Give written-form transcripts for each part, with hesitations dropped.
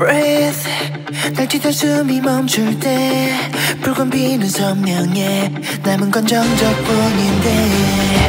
breath 날 뒤덮 숨이 멈출 때 붉은 비는 선명해 남은 건 정적뿐인데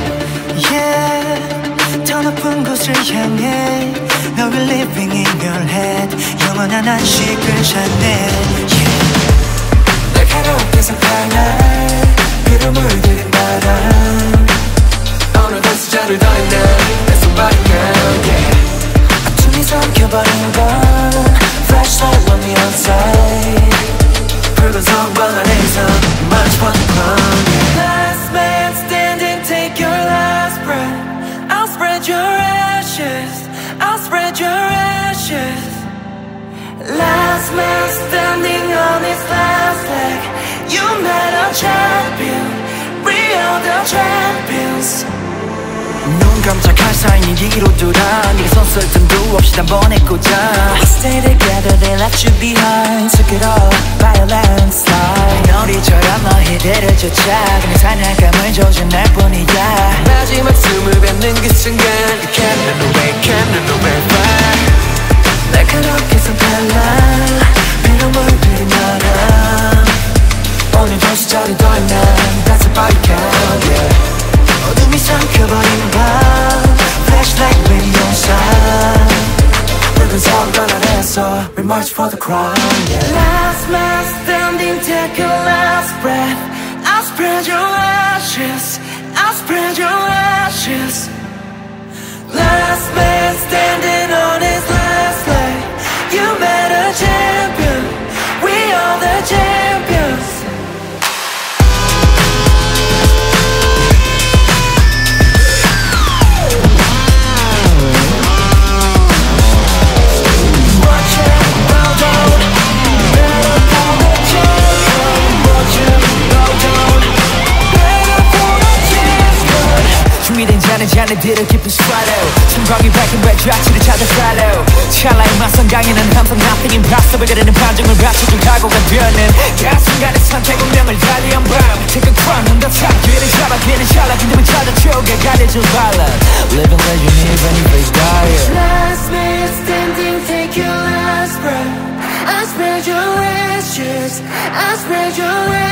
Yeah 더 높은 곳을 향해 Now we're living in your head 영원한 안식을 찾네 Yeah 날카롭게 상상할 피로 물들인 바람 오늘도 숫자를 더린 난 내 손발이면 yeah 어둠이 삼켜버린 건 Flashlight on the outside 붉은 성광 안에서 Much fun yeah. Last man standing take your last breath I'll spread your ashes I'll spread your ashes Last man standing on his last leg You met a champion We are the champions 눈 깜짝할 사이 네 뒤로 돌아 네가 섰을 틈도 없이 단번에 꽂아 We stay together they left you behind Took it all violence like 놀이처럼 너희들을 쫓아 그냥 사냥감을 조준할 뿐이야 마지막 숨을 뱉는 그 순간 You can't run away, can't run away back 날카롭게 손발라 피로 물들인 바람 오늘도 숫자를 더한 난 That's a body count yeah 어둠이 삼켜버린 밤 Flashlight radio shine 붉은 성광 아래서 We march for the crown yeah. Last man standing take your last breath I'll spread your ashes I'll spread your ashes Last man standing on his last leg You met a champion We are the champions 준비된 자는 자네들을 깊은 swallow 성광이 밝힌 외좌치를 찾아 follow 찰나의 맞선 강인은 항상 nothing impossible 그러는 반정을 받쳐준 각오가 되는 그 순간의 선택 운명을 달리한 밤 Take a crown 넌 더 기회를 잡아 괜히 찰나긴 틈을 찾아 최후가 가려줄 balance Living legend even if it's dire Last man standing take your last breath I spread your ashes I spread your ashes